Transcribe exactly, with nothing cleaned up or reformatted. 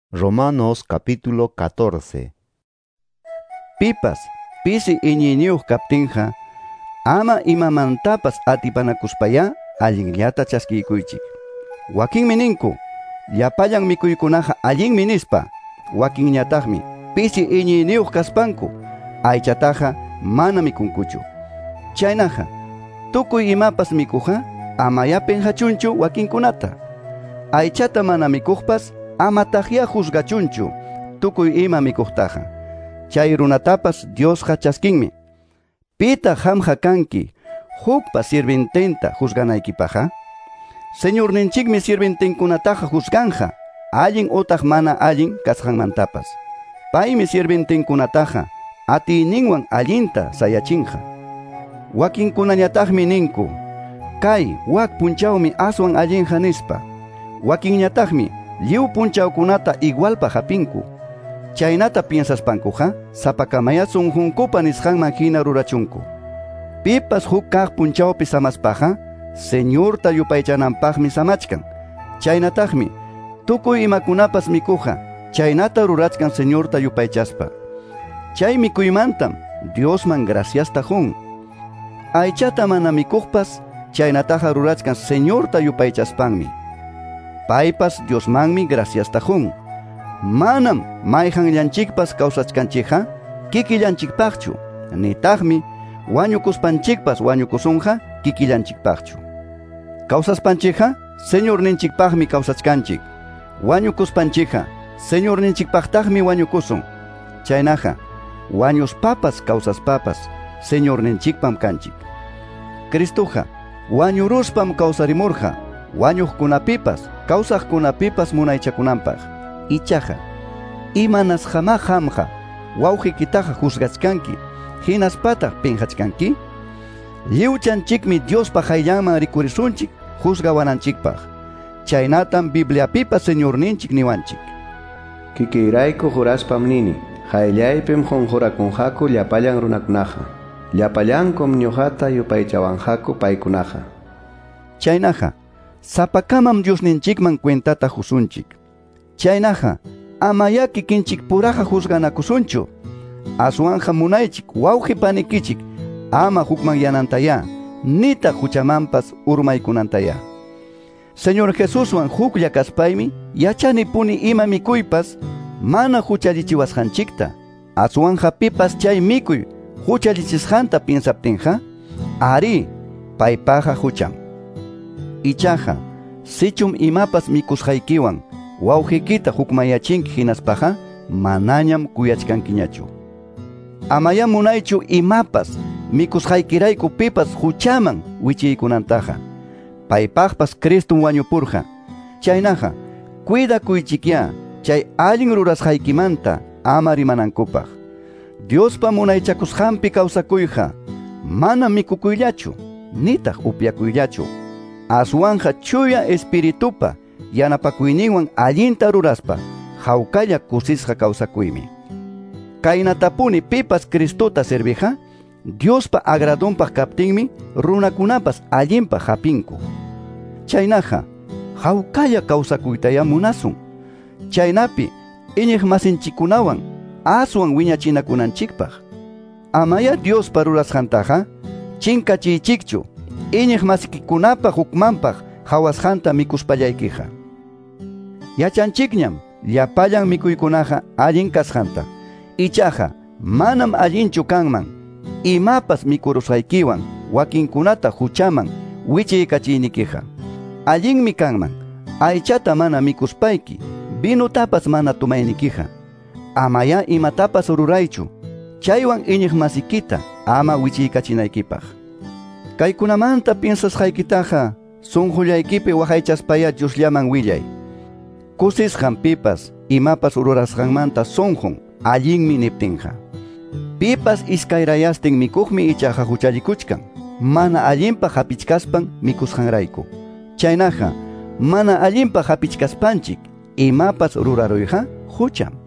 Romanos capítulo catorce. Pipas, pisi iñiñuq kaptinqa, ama imamantapas atipanakuspaya allinllata chaskikuychik. Wakinmi ninku, llapallan mikuykunaqa allinmi nispa, wakinñataqmi pisi iñiñuq kaspanku, aychataqa mana mikunkuchu. Chaynaqa, tukuy imapas mikuqa amayapin hachunchu wakinkunata. Aychata mana mikuqpas ama taqya juzgachunchu tukuy ima mikuqtaqa. Chay runatapas Dios chaskinmi. Pita hamqa kanki hukpa sirvintenta juzganaykipaqa? Señorninchikmi sirvintinkunataqa juzganja, allin utaq mana allin kasqanmantapas. Paymi sirvintinkunataqa atiyninwan allinta sayachinja. Wakinkunañataqmi ninku, kay wak punchawmi aswan allinja nispa. Wakinñataqmi lliw punchawkunata igualpa hapinku. Chaynata piensaspankuqa sapakamaya sunqunkupa nisqanman hina rurachunku. Pipas huk kaq punchawpi samaspaqa Señorta yupaychananpaqmi samachkan. Chaynataqmi tukuy imakunapas mikuqa chaynata rurachkan Señorta yupaychaspa. Chay mikuymantam Diosman graciasta hun. Aychata mana mikuqpas chaynataqa rurachkan Señorta yupaychaspanmi. Paypas Diosmanmi graciasta hun. Manam mayqanllanchikpas kawsachkanchikqa kikillanchikpaqchu, nitaqmi wañukuspanchikpas wañukusunqa kikillanchikpaqchu. Kawsaspanchikqa Señorninchikpaqmi kawsachkanchik. Wañukuspanchikqa Señorninchikpaqtaqmi wañukusun. Chaynaqa wañuspapas kawsaspapas Señorninchikpam kanchik. Cristoqa wañuruspam kawsarimurqa wañuqkunapipas kawsaqkunapipas munaychakunanpaq. Ichaqa imanas hama hamqa wawqiykitaqa juzgachkanki hinaspataq pinqachkanki? Lliwchanchikmi Diospa hayllanman rikurisunchik juzgawananchikpaq. Chaynatam Bibliapipa Señorninchik niwanchik. Kikiyrayku juraspam nini, hayllaypim qunqurakunqaku llapallan runakunaqa. Llapallankum ñuqata yupaychawanqaku paykunaqa. Chaynaqa sapakamam Diosninchikman cuentata husunchik. Chaynaqa amaya kikinchik puraqa juzganakusunchu. Aswanja munaychik wawqi panikichik ama hukman yanantaya, nita huchamanpas urmaykunantaya. Señor Jesuswan huklla kaspaymi yachanipuni ima mikuypas mana huchallichiwasqanchikta. Aswanja pipas chay mikuy huchallichisqanta piensaptinqa, ari paypaqa hucham. Ichaqa sichum imapas mikusqaykiwan wawqiykita hukmayachinki hinaspaqa manañam kuyachkankiñachu. Amaya munaychu imapas mikusqaykirayku pipas huchaman wichiykunantaqa. Paypaqpas Cristum wañupurqa. Chaynaqa cuidakuychikya chay allin rurasqaykimanta ama rimanankupaq. Diospa munaychakusqanpi kawsakuyqa mana mikukuyllachu nitaq upyakuyllachu. Aswanja chuya espiritupa yanapakuyninwan allinta ruraspa hawkalla kusisqa kawsakuymi. Kaynatapuni pipas Cristota serviqa Diospa agradunpaq kaptinmi runakunapas allinpa hapinku. Chaynaqa hawkalla kawsakuytaya munasun. Chaynapi iñiq masinchikunawan aswan wiñachinakunanchikpaq. Amaya Diospa rurasqantaqa chinkachiychikchu iñiq masikikunapaq hukmanpaq hawasqanta mikuspallaykiqa. Yachanchikñam llapallan mikuykunaqa allin kasqanta. Ichaqa manam allinchu kanman imapas mikurusqaykiwan wakinkunata huchaman wichiykachiynikiqa. Allinmi kanman aychata mana mikuspayki, vinutapas mana tumaynikiqa. Amaya imatapas ruraychu, chaywan iñiq masikita ama wichiykachinaykipaq. Kaykunamanta piensasqaykitaqa sunqullaykipi waqaychaspaya Diosllaman willay. Kusisqan pipas imapas rurasqanmanta sunqun allinmi niptinqa. Pipas iskayrayastin mikuqmi ichaqa huchallikuchkan, mana allinpa hapichkaspan mikusqanrayku. Chaynaqa mana allinpa hapichkaspanchik imapas ruraruyqa hucham.